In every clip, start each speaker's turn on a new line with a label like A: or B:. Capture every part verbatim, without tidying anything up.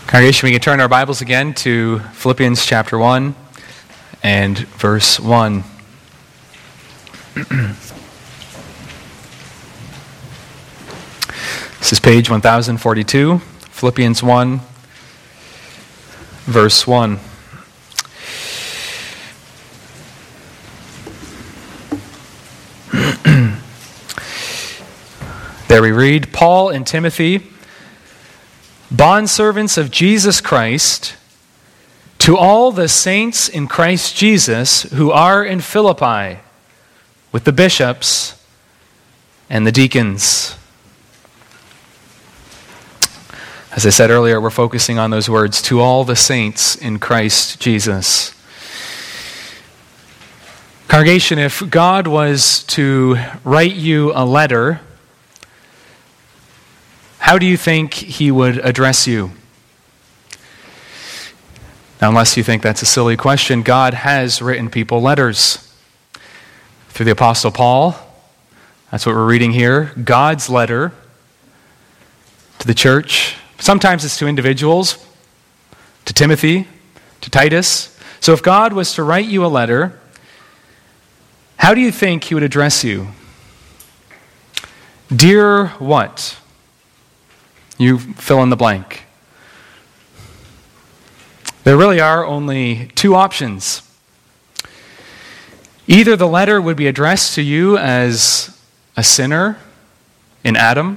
A: Congregation, we can turn our Bibles again to Philippians chapter one and verse one. This is page one thousand forty-two, Philippians one, verse one. There we read, Paul and Timothy, bondservants of Jesus Christ, to all the saints in Christ Jesus who are in Philippi, with the bishops and the deacons. As I said earlier, we're focusing on those words, to all the saints in Christ Jesus. Congregation, if God was to write you a letter, how do you think he would address you? Now, unless you think that's a silly question, God has written people letters. Through the Apostle Paul, that's what we're reading here, God's letter to the church. Sometimes it's to individuals, to Timothy, to Titus. So if God was to write you a letter, how do you think he would address you? Dear what? You fill in the blank. There really are only two options. Either the letter would be addressed to you as a sinner in Adam,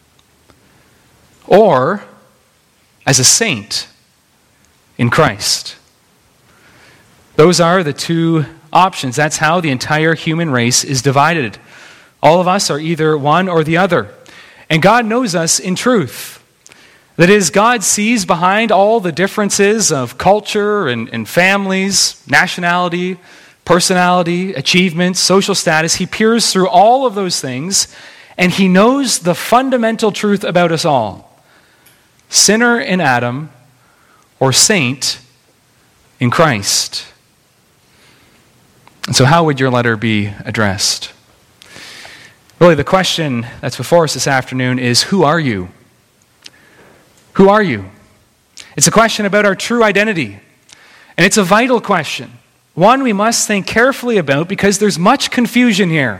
A: or as a saint in Christ. Those are the two options. That's how the entire human race is divided. All of us are either one or the other. And God knows us in truth. That is, God sees behind all the differences of culture and, and families, nationality, personality, achievements, social status. He peers through all of those things, and he knows the fundamental truth about us all. Sinner in Adam, or saint in Christ. And so how would your letter be addressed? Really, the question that's before us this afternoon is, who are you? Who are you? It's a question about our true identity. And it's a vital question. One we must think carefully about because there's much confusion here.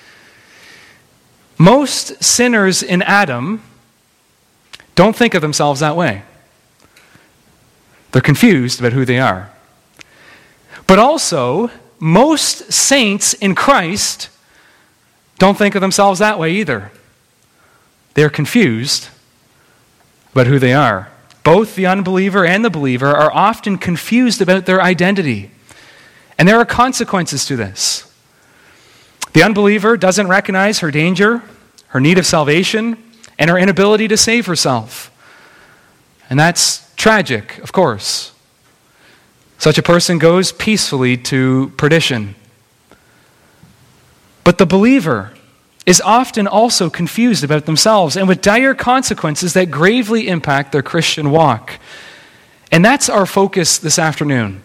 A: Most sinners in Adam don't think of themselves that way. They're confused about who they are. But also, most saints in Christ don't think of themselves that way either. They're confused about who they are. Both the unbeliever and the believer are often confused about their identity. And there are consequences to this. The unbeliever doesn't recognize her danger, her need of salvation, and her inability to save herself. And that's tragic, of course. Such a person goes peacefully to perdition. But the believer is often also confused about themselves and with dire consequences that gravely impact their Christian walk. And that's our focus this afternoon.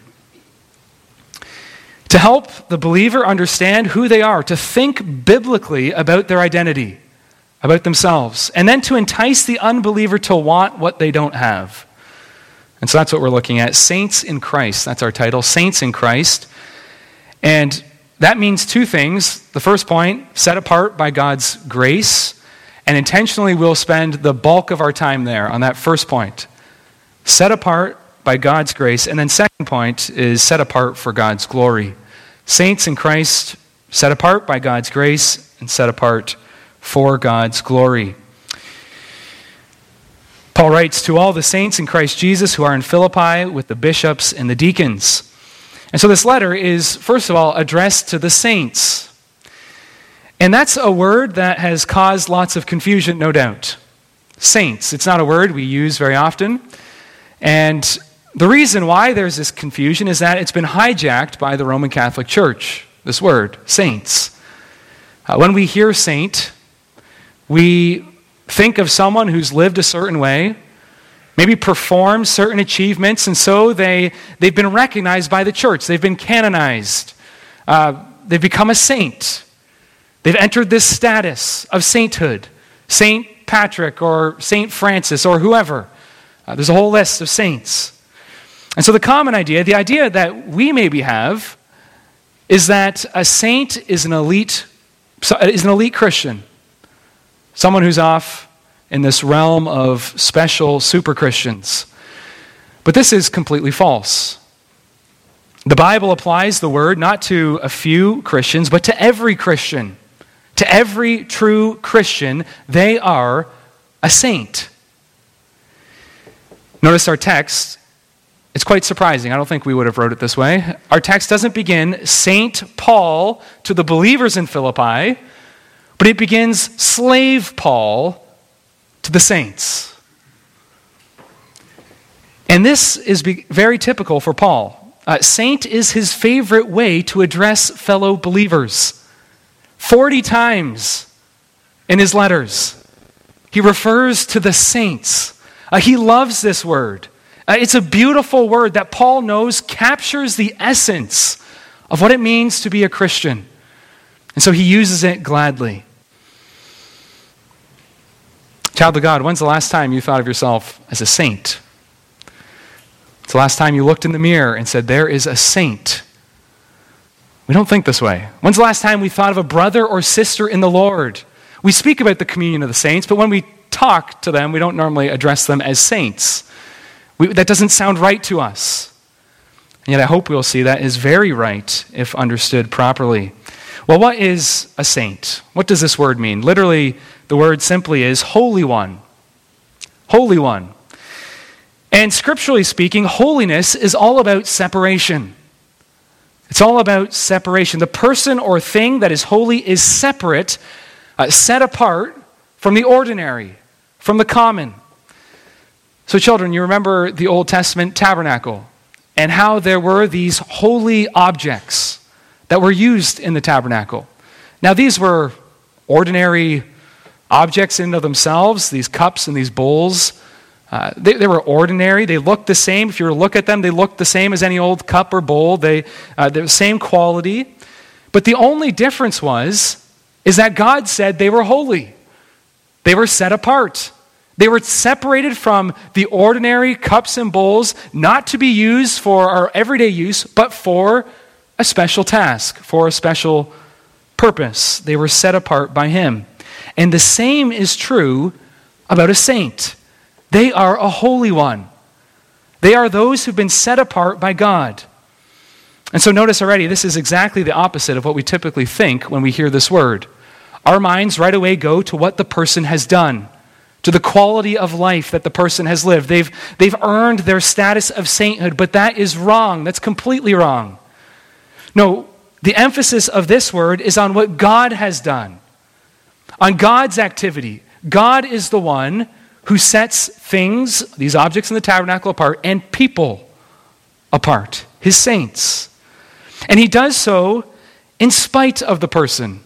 A: To help the believer understand who they are, to think biblically about their identity, about themselves, and then to entice the unbeliever to want what they don't have. And so that's what we're looking at. Saints in Christ. That's our title. Saints in Christ. And that means two things. The first point, set apart by God's grace, and intentionally we'll spend the bulk of our time there on that first point. Set apart by God's grace, and then second point is set apart for God's glory. Saints in Christ, set apart by God's grace, and set apart for God's glory. Paul writes, to all the saints in Christ Jesus who are in Philippi with the bishops and the deacons. And so this letter is, first of all, addressed to the saints. And that's a word that has caused lots of confusion, no doubt. Saints. It's not a word we use very often. And the reason why there's this confusion is that it's been hijacked by the Roman Catholic Church, this word, saints. Uh, when we hear saint, we think of someone who's lived a certain way, maybe performed certain achievements, and so they, they've been recognized by the church. They've been canonized. Uh, they've become a saint. They've entered this status of sainthood. Saint Patrick or Saint Francis or whoever. Uh, there's a whole list of saints. And so the common idea, the idea that we maybe have, is that a saint is an elite, is an elite Christian. Someone who's off in this realm of special super Christians. But this is completely false. The Bible applies the word not to a few Christians, but to every Christian. To every true Christian, they are a saint. Notice our text. It's quite surprising. I don't think we would have wrote it this way. Our text doesn't begin Saint Paul to the believers in Philippi, but it begins Slave Paul to the saints. And this is very typical for Paul. Uh, saint is his favorite way to address fellow believers. Forty times in his letters, he refers to the saints. Uh, he loves this word. Uh, it's a beautiful word that Paul knows captures the essence of what it means to be a Christian. And so he uses it gladly. Child of God, when's the last time you thought of yourself as a saint? It's the last time you looked in the mirror and said, there is a saint. We don't think this way. When's the last time we thought of a brother or sister in the Lord? We speak about the communion of the saints, but when we talk to them, we don't normally address them as saints. We, that doesn't sound right to us. And yet I hope we'll see that is very right if understood properly. Well, what is a saint? What does this word mean? Literally, the word simply is holy one. Holy one. And scripturally speaking, holiness is all about separation. It's all about separation. The person or thing that is holy is separate, uh, set apart from the ordinary, from the common. So children, you remember the Old Testament tabernacle and how there were these holy objects that were used in the tabernacle. Now these were ordinary objects in and of themselves, these cups and these bowls. Uh, they, they were ordinary. They looked the same. If you were to look at them, they looked the same as any old cup or bowl. They, uh, they're the same quality. But the only difference was, is that God said they were holy. They were set apart. They were separated from the ordinary cups and bowls, not to be used for our everyday use, but for a special task, for a special purpose. They were set apart by Him. And the same is true about a saint. They are a holy one. They are those who've been set apart by God. And so notice already, this is exactly the opposite of what we typically think when we hear this word. Our minds right away go to what the person has done, to the quality of life that the person has lived. They've, they've earned their status of sainthood, but that is wrong. That's completely wrong. No, the emphasis of this word is on what God has done, on God's activity. God is the one who sets things, these objects in the tabernacle apart, and people apart, His saints. And He does so in spite of the person.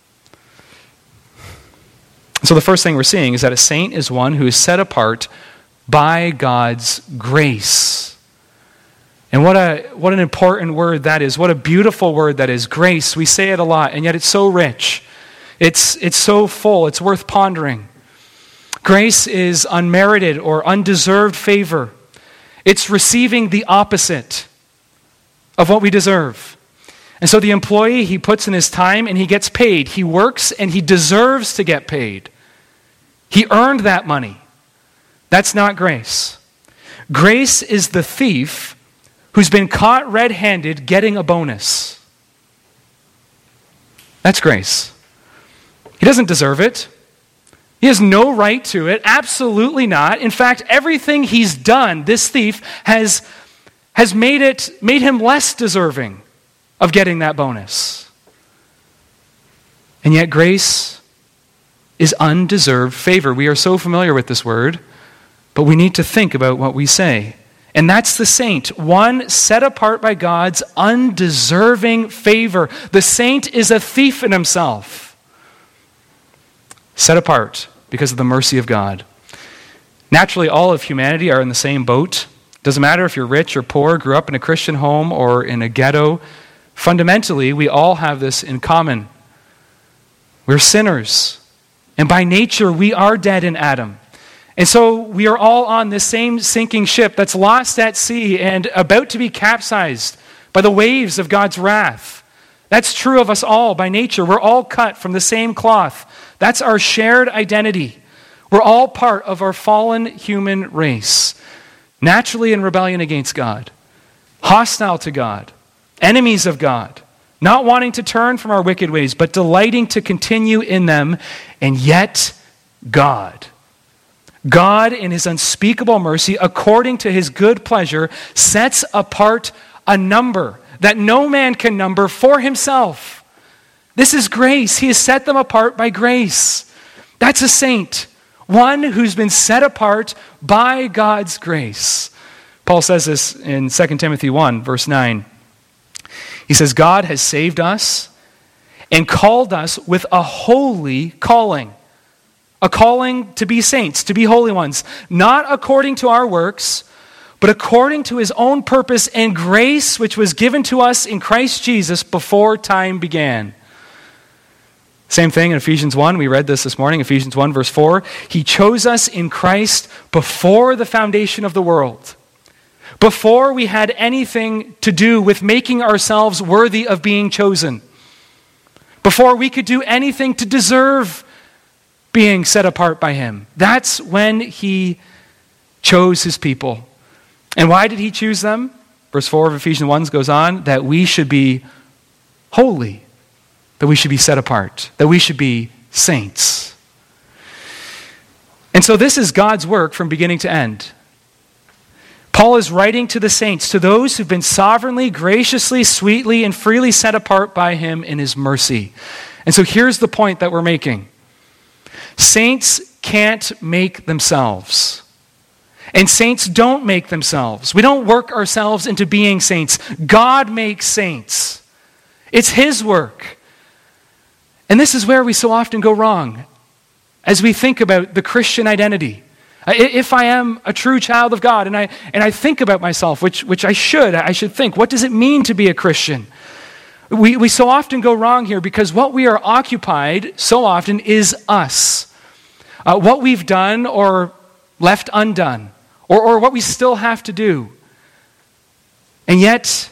A: So the first thing we're seeing is that a saint is one who is set apart by God's grace. And what a what an important word that is. What a beautiful word that is. Grace. We say it a lot, and yet it's so rich. It's, it's so full. It's worth pondering. Grace is unmerited or undeserved favor. It's receiving the opposite of what we deserve. And so the employee, he puts in his time and he gets paid. He works and he deserves to get paid. He earned that money. That's not grace. Grace is the thief who's been caught red-handed getting a bonus. That's grace. He doesn't deserve it. He has no right to it. Absolutely not. In fact, everything he's done, this thief, has, has made it made him less deserving of getting that bonus. And yet grace is undeserved favor. We are so familiar with this word, but we need to think about what we say. And that's the saint, one set apart by God's undeserving favor. The saint is a thief in himself, set apart because of the mercy of God. Naturally, all of humanity are in the same boat. Doesn't matter if you're rich or poor, grew up in a Christian home or in a ghetto. Fundamentally, we all have this in common. We're sinners. And by nature, we are dead in Adam. And so we are all on this same sinking ship that's lost at sea and about to be capsized by the waves of God's wrath. That's true of us all by nature. We're all cut from the same cloth. That's our shared identity. We're all part of our fallen human race, naturally in rebellion against God, hostile to God, enemies of God, not wanting to turn from our wicked ways, but delighting to continue in them, and yet God. God, in his unspeakable mercy, according to his good pleasure, sets apart a number that no man can number for himself. This is grace. He has set them apart by grace. That's a saint, one who's been set apart by God's grace. Paul says this in Second Timothy one, verse nine. He says, God has saved us and called us with a holy calling. A calling to be saints, to be holy ones, not according to our works, but according to his own purpose and grace, which was given to us in Christ Jesus before time began. Same thing in Ephesians one. We read this this morning, Ephesians one, verse four. He chose us in Christ before the foundation of the world, before we had anything to do with making ourselves worthy of being chosen, before we could do anything to deserve being set apart by him. That's when he chose his people. And why did he choose them? Verse four of Ephesians one goes on, that we should be holy, that we should be set apart, that we should be saints. And so this is God's work from beginning to end. Paul is writing to the saints, to those who've been sovereignly, graciously, sweetly, and freely set apart by him in his mercy. And so here's the point that we're making. Saints can't make themselves. And saints don't make themselves. We don't work ourselves into being saints. God makes saints. It's his work. And this is where we so often go wrong as we think about the Christian identity. If I am a true child of God and I and I think about myself, which, which I should, I should think, what does it mean to be a Christian? We, we so often go wrong here because what we are occupied so often is us. Uh, what we've done or left undone, or, or what we still have to do. And yet,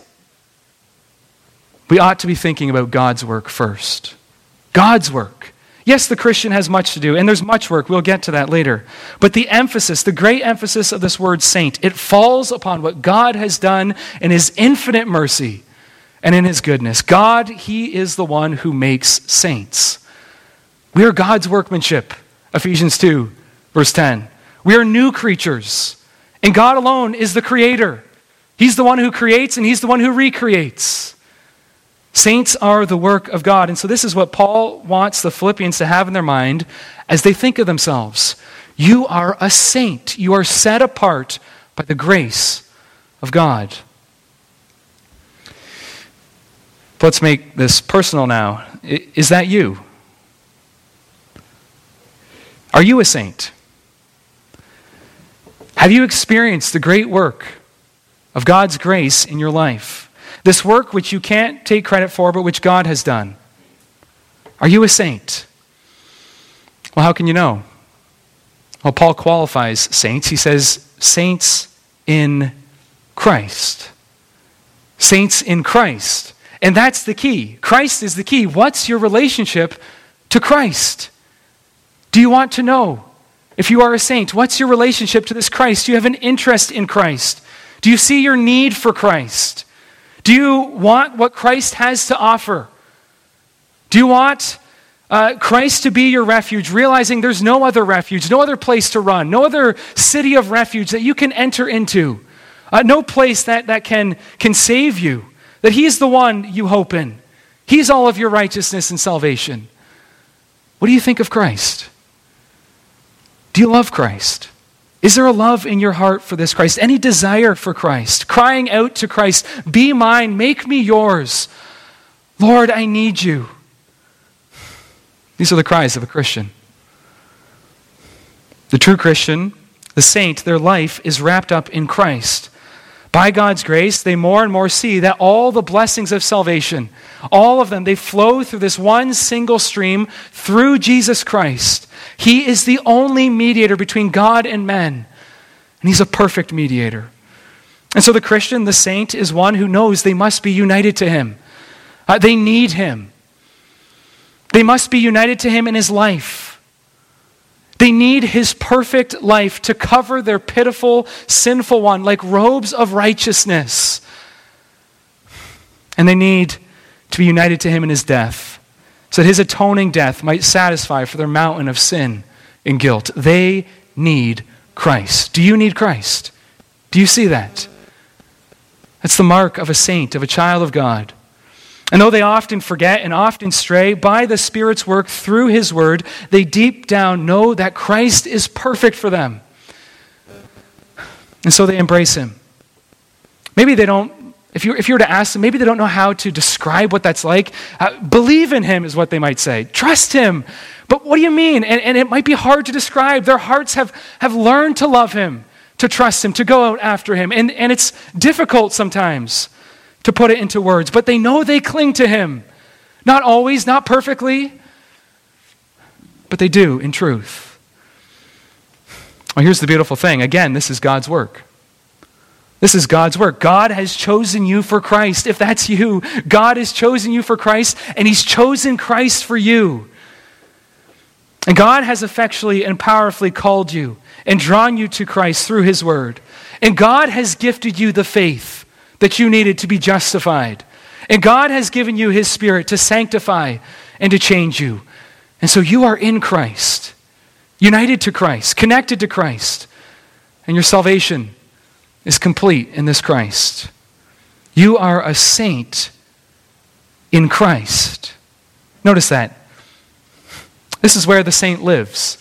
A: we ought to be thinking about God's work first. God's work. Yes, the Christian has much to do, and there's much work. We'll get to that later. But the emphasis, the great emphasis of this word saint, it falls upon what God has done in his infinite mercy and in his goodness. God, he is the one who makes saints. We are God's workmanship. Ephesians two, verse ten. We are new creatures, and God alone is the creator. He's the one who creates, and he's the one who recreates. Saints are the work of God. And so this is what Paul wants the Philippians to have in their mind as they think of themselves. You are a saint. You are set apart by the grace of God. Let's make this personal now. Is that you? Are you a saint? Have you experienced the great work of God's grace in your life? This work which you can't take credit for, but which God has done. Are you a saint? Well, how can you know? Well, Paul qualifies saints. He says, saints in Christ. Saints in Christ. And that's the key. Christ is the key. What's your relationship to Christ? Do you want to know if you are a saint? What's your relationship to this Christ? Do you have an interest in Christ? Do you see your need for Christ? Do you want what Christ has to offer? Do you want uh, Christ to be your refuge, realizing there's no other refuge, no other place to run, no other city of refuge that you can enter into, uh, no place that, that can, can save you, that he's the one you hope in. He's all of your righteousness and salvation. What do you think of Christ? Do you love Christ? Is there a love in your heart for this Christ? Any desire for Christ? Crying out to Christ, be mine, make me yours. Lord, I need you. These are the cries of a Christian. The true Christian, the saint, their life is wrapped up in Christ. By God's grace, they more and more see that all the blessings of salvation, all of them, they flow through this one single stream through Jesus Christ. He is the only mediator between God and men. And he's a perfect mediator. And so the Christian, the saint, is one who knows they must be united to him. Uh, they need him. They must be united to him in his life. They need his perfect life to cover their pitiful, sinful one like robes of righteousness. And they need to be united to him in his death, so that his atoning death might satisfy for their mountain of sin and guilt. They need Christ. Do you need Christ? Do you see that? That's the mark of a saint, of a child of God. And though they often forget and often stray, by the Spirit's work through his word, they deep down know that Christ is perfect for them. And so they embrace him. Maybe they don't, if you, if you were to ask them, maybe they don't know how to describe what that's like. Uh, believe in him is what they might say. Trust him. But what do you mean? And, and it might be hard to describe. Their hearts have, have learned to love him, to trust him, to go out after him. And, and it's difficult sometimes to put it into words, but they know they cling to him. Not always, not perfectly, but they do in truth. Well, here's the beautiful thing. Again, this is God's work. This is God's work. God has chosen you for Christ. If that's you, God has chosen you for Christ, and he's chosen Christ for you. And God has effectually and powerfully called you and drawn you to Christ through his word. And God has gifted you the faith that you needed to be justified. And God has given you his Spirit to sanctify and to change you. And so you are in Christ, united to Christ, connected to Christ. And your salvation is complete in this Christ. You are a saint in Christ. Notice that. This is where the saint lives.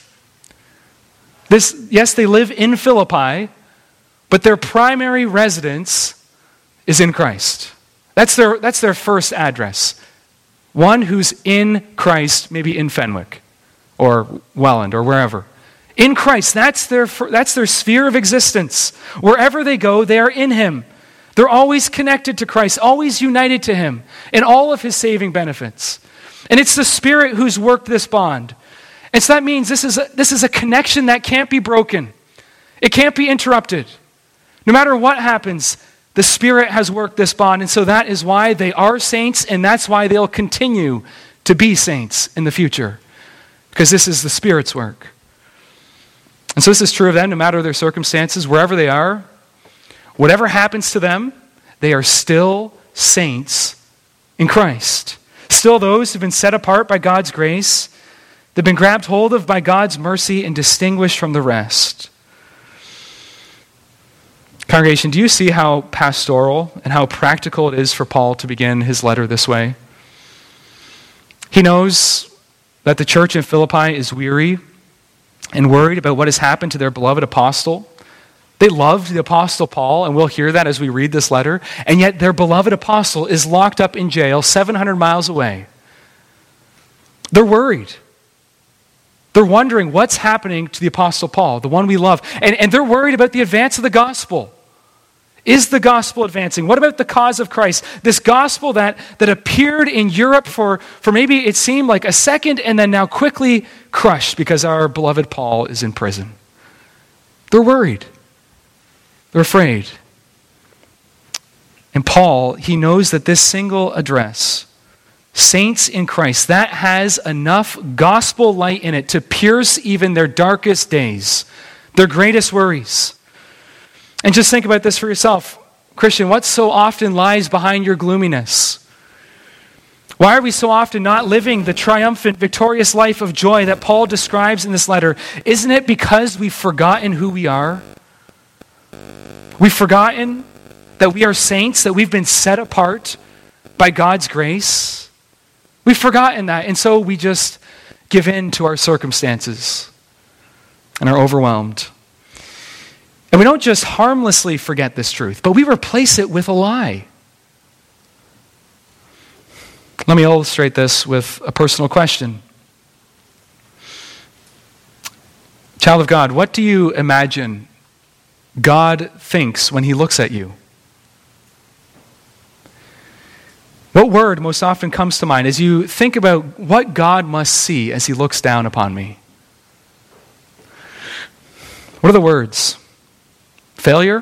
A: This, yes, they live in Philippi, but their primary residence is in Christ. That's their, that's their first address. One who's in Christ, maybe in Fenwick or Welland or wherever. In Christ, that's their, that's their sphere of existence. Wherever they go, they are in him. They're always connected to Christ, always united to him in all of his saving benefits. And it's the Spirit who's worked this bond. And so that means this is a, this is a connection that can't be broken. It can't be interrupted. No matter what happens, the Spirit has worked this bond, and so that is why they are saints, and that's why they'll continue to be saints in the future, because this is the Spirit's work. And so this is true of them no matter their circumstances, wherever they are, whatever happens to them, they are still saints in Christ. Still those who've been set apart by God's grace, they've been grabbed hold of by God's mercy and distinguished from the rest. Congregation, do you see how pastoral and how practical it is for Paul to begin his letter this way? He knows that the church in Philippi is weary and worried about what has happened to their beloved apostle. They loved the apostle Paul, and we'll hear that as we read this letter, and yet their beloved apostle is locked up in jail seven hundred miles away. They're worried. They're wondering what's happening to the apostle Paul, the one we love, and, and they're worried about the advance of the gospel. Is the gospel advancing? What about the cause of Christ? This gospel that, that appeared in Europe for, for maybe it seemed like a second and then now quickly crushed because our beloved Paul is in prison. They're worried. They're afraid. And Paul, he knows that this single address, saints in Christ, that has enough gospel light in it to pierce even their darkest days, their greatest worries. And just think about this for yourself. Christian, what so often lies behind your gloominess? Why are we so often not living the triumphant, victorious life of joy that Paul describes in this letter? Isn't it because we've forgotten who we are? We've forgotten that we are saints, that we've been set apart by God's grace. We've forgotten that, and so we just give in to our circumstances and are overwhelmed. And we don't just harmlessly forget this truth, but we replace it with a lie. Let me illustrate this with a personal question. Child of God, what do you imagine God thinks when he looks at you? What word most often comes to mind as you think about what God must see as he looks down upon me? What are the words? Failure?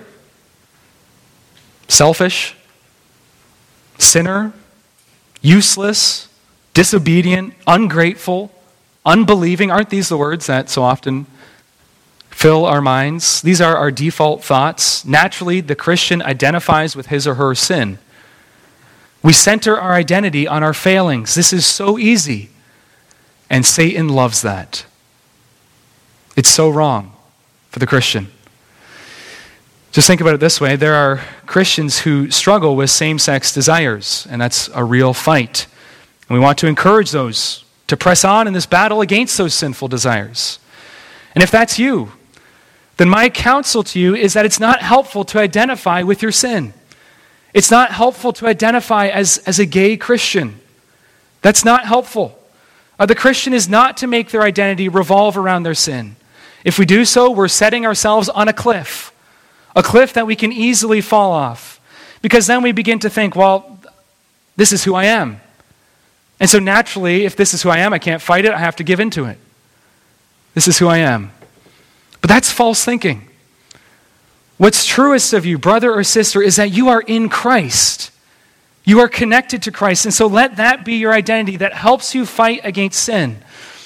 A: Selfish? Sinner? Useless? Disobedient? Ungrateful? Unbelieving? Aren't these the words that so often fill our minds? These are our default thoughts. Naturally, the Christian identifies with his or her sin. We center our identity on our failings. This is so easy. And Satan loves that. It's so wrong for the Christian. Just think about it this way. There are Christians who struggle with same-sex desires, and that's a real fight. And we want to encourage those to press on in this battle against those sinful desires. And if that's you, then my counsel to you is that it's not helpful to identify with your sin. It's not helpful to identify as, as a gay Christian. That's not helpful. Uh, the Christian is not to make their identity revolve around their sin. If we do so, we're setting ourselves on a cliff, a cliff that we can easily fall off. Because then we begin to think, well, this is who I am. And so naturally, if this is who I am, I can't fight it, I have to give into it. This is who I am. But that's false thinking. What's truest of you, brother or sister, is that you are in Christ. You are connected to Christ. And so let that be your identity that helps you fight against sin.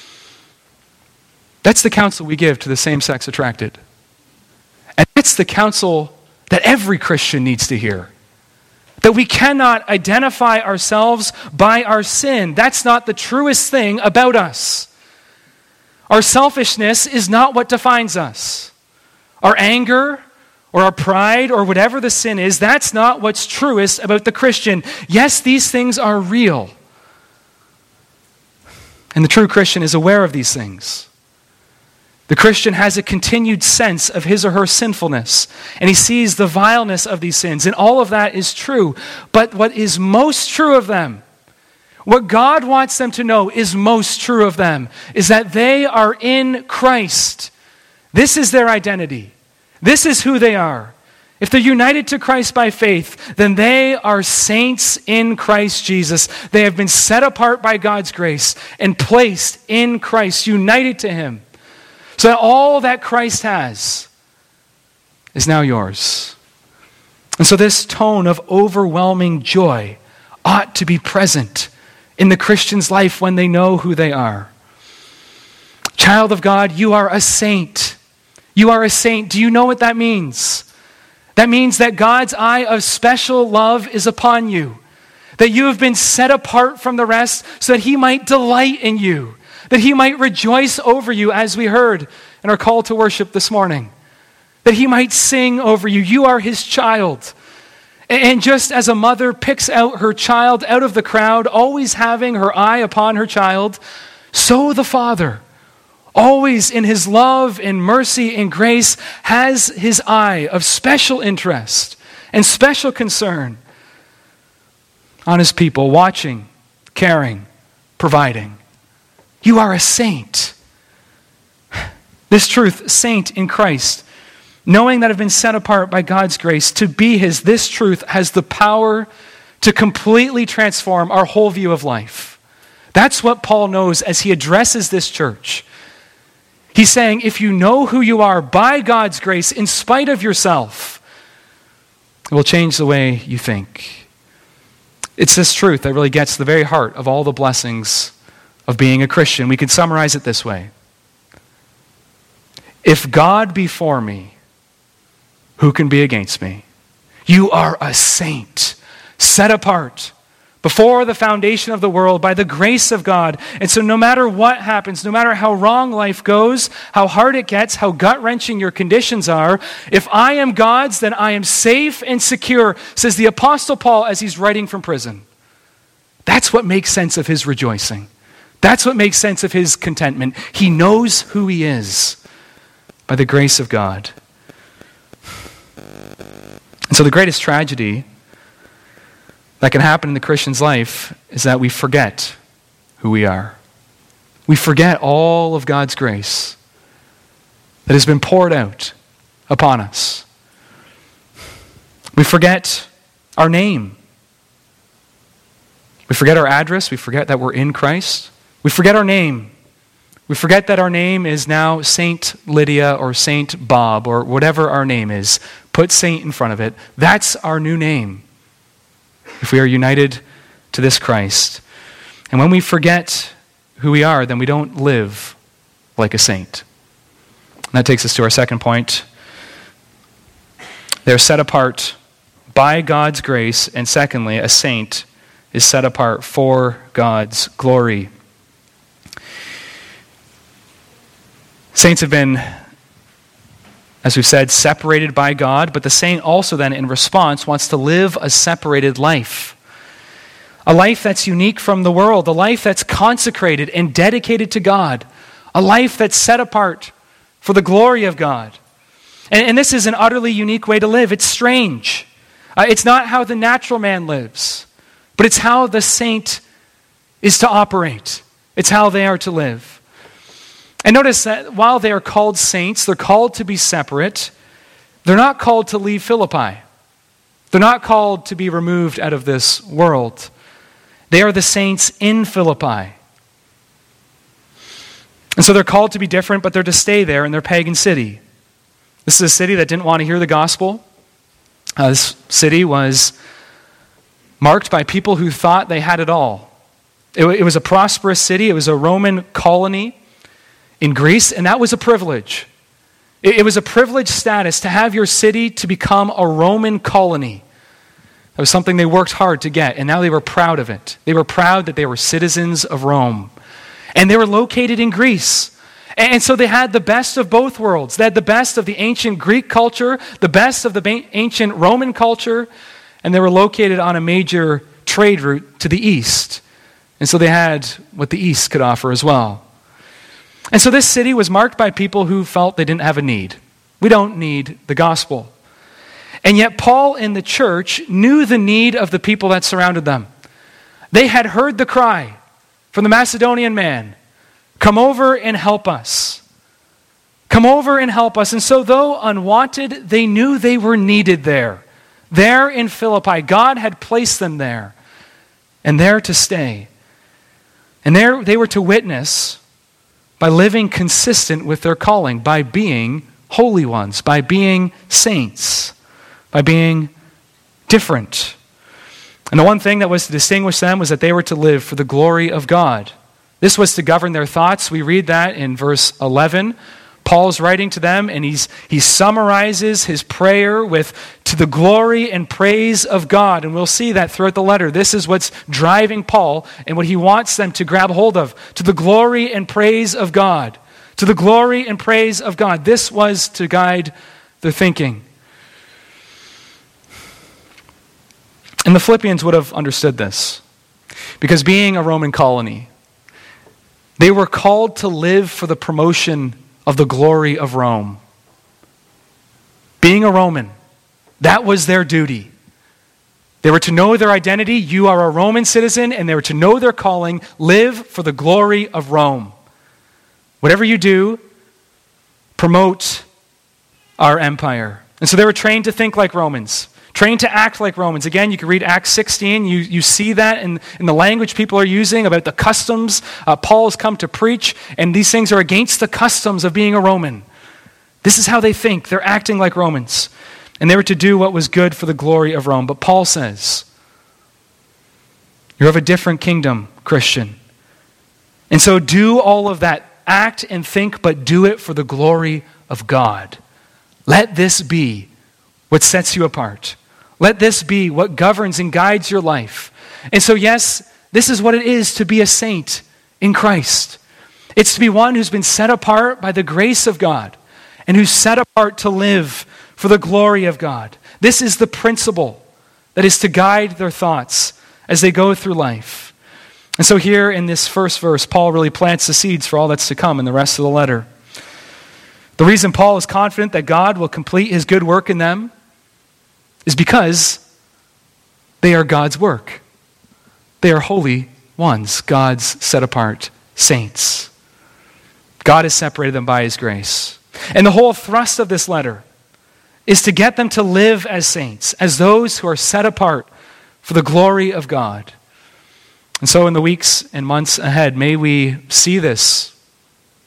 A: That's the counsel we give to the same-sex attracted. And that's the counsel that every Christian needs to hear. That we cannot identify ourselves by our sin. That's not the truest thing about us. Our selfishness is not what defines us. Our anger or our pride or whatever the sin is, that's not what's truest about the Christian. Yes, these things are real. And the true Christian is aware of these things. The Christian has a continued sense of his or her sinfulness, and he sees the vileness of these sins, and all of that is true. But what is most true of them, what God wants them to know is most true of them, is that they are in Christ. This is their identity. This is who they are. If they're united to Christ by faith, then they are saints in Christ Jesus. They have been set apart by God's grace and placed in Christ, united to Him. So that all that Christ has is now yours. And so this tone of overwhelming joy ought to be present in the Christian's life when they know who they are. Child of God, you are a saint. You are a saint. Do you know what that means? That means that God's eye of special love is upon you. That you have been set apart from the rest so that He might delight in you. That He might rejoice over you, as we heard in our call to worship this morning. That He might sing over you. You are His child. And just as a mother picks out her child out of the crowd, always having her eye upon her child, so the Father, always in His love and mercy and grace, has His eye of special interest and special concern on His people, watching, caring, providing. You are a saint. This truth, saint in Christ, knowing that I've been set apart by God's grace to be His, this truth has the power to completely transform our whole view of life. That's what Paul knows as he addresses this church. He's saying, if you know who you are by God's grace, in spite of yourself, it will change the way you think. It's this truth that really gets to the very heart of all the blessings of being a Christian. We can summarize it this way. If God be for me, who can be against me? You are a saint, set apart before the foundation of the world by the grace of God. And so no matter what happens, no matter how wrong life goes, how hard it gets, how gut-wrenching your conditions are, if I am God's, then I am safe and secure, says the Apostle Paul as he's writing from prison. That's what makes sense of his rejoicing. That's what makes sense of his contentment. He knows who he is by the grace of God. And so the greatest tragedy that can happen in the Christian's life is that we forget who we are. We forget all of God's grace that has been poured out upon us. We forget our name. We forget our address. We forget that we're in Christ. We forget our name. We forget that our name is now Saint Lydia or Saint Bob or whatever our name is. Put Saint in front of it. That's our new name if we are united to this Christ. And when we forget who we are, then we don't live like a saint. And that takes us to our second point. They're set apart by God's grace, and secondly, a saint is set apart for God's glory. Saints have been, as we've said, separated by God, but the saint also then, in response, wants to live a separated life. A life that's unique from the world, a life that's consecrated and dedicated to God, a life that's set apart for the glory of God. And, and this is an utterly unique way to live. It's strange. Uh, it's not how the natural man lives, but it's how the saint is to operate. It's how they are to live. And notice that while they are called saints, they're called to be separate. They're not called to leave Philippi. They're not called to be removed out of this world. They are the saints in Philippi. And so they're called to be different, but they're to stay there in their pagan city. This is a city that didn't want to hear the gospel. Uh, this city was marked by people who thought they had it all. It, it was a prosperous city. It was a Roman colony in Greece, and that was a privilege. It, it was a privileged status to have your city to become a Roman colony. That was something they worked hard to get, and now they were proud of it. They were proud that they were citizens of Rome. And they were located in Greece. And so they had the best of both worlds. They had the best of the ancient Greek culture, the best of the ancient Roman culture, and they were located on a major trade route to the east. And so they had what the east could offer as well. And so this city was marked by people who felt they didn't have a need. We don't need the gospel. And yet Paul and the church knew the need of the people that surrounded them. They had heard the cry from the Macedonian man, "Come over and help us. Come over and help us." And so though unwanted, they knew they were needed there. There in Philippi, God had placed them there and there to stay. And there they were to witness by living consistent with their calling, by being holy ones, by being saints, by being different. And the one thing that was to distinguish them was that they were to live for the glory of God. This was to govern their thoughts. We read that in verse eleven. Paul's writing to them, and he's, he summarizes his prayer with, "to the glory and praise of God." And we'll see that throughout the letter. This is what's driving Paul and what he wants them to grab hold of. To the glory and praise of God. To the glory and praise of God. This was to guide their thinking. And the Philippians would have understood this. Because being a Roman colony, they were called to live for the promotion of the glory of Rome. Being a Roman, that was their duty. They were to know their identity. You are a Roman citizen, and they were to know their calling. Live for the glory of Rome. Whatever you do, promote our empire. And so they were trained to think like Romans. Trained to act like Romans. Again, you can read Acts sixteen. You, you see that in, in the language people are using about the customs. Uh, Paul has come to preach, and these things are against the customs of being a Roman. This is how they think. They're acting like Romans. And they were to do what was good for the glory of Rome. But Paul says, you're of a different kingdom, Christian. And so do all of that. Act and think, but do it for the glory of God. Let this be what sets you apart. Let this be what governs and guides your life. And so yes, this is what it is to be a saint in Christ. It's to be one who's been set apart by the grace of God and who's set apart to live for the glory of God. This is the principle that is to guide their thoughts as they go through life. And so here in this first verse, Paul really plants the seeds for all that's to come in the rest of the letter. The reason Paul is confident that God will complete his good work in them is because they are God's work. They are holy ones, God's set apart saints. God has separated them by his grace. And the whole thrust of this letter is to get them to live as saints, as those who are set apart for the glory of God. And so in the weeks and months ahead, may we see this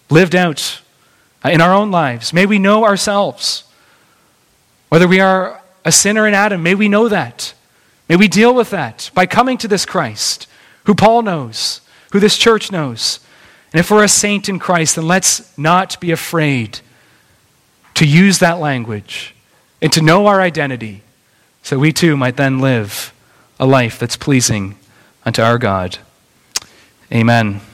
A: lived out in our own lives. May we know ourselves. Whether we are a sinner in Adam, may we know that. May we deal with that by coming to this Christ, who Paul knows, who this church knows. And if we're a saint in Christ, then let's not be afraid to use that language and to know our identity, so we too might then live a life that's pleasing unto our God. Amen.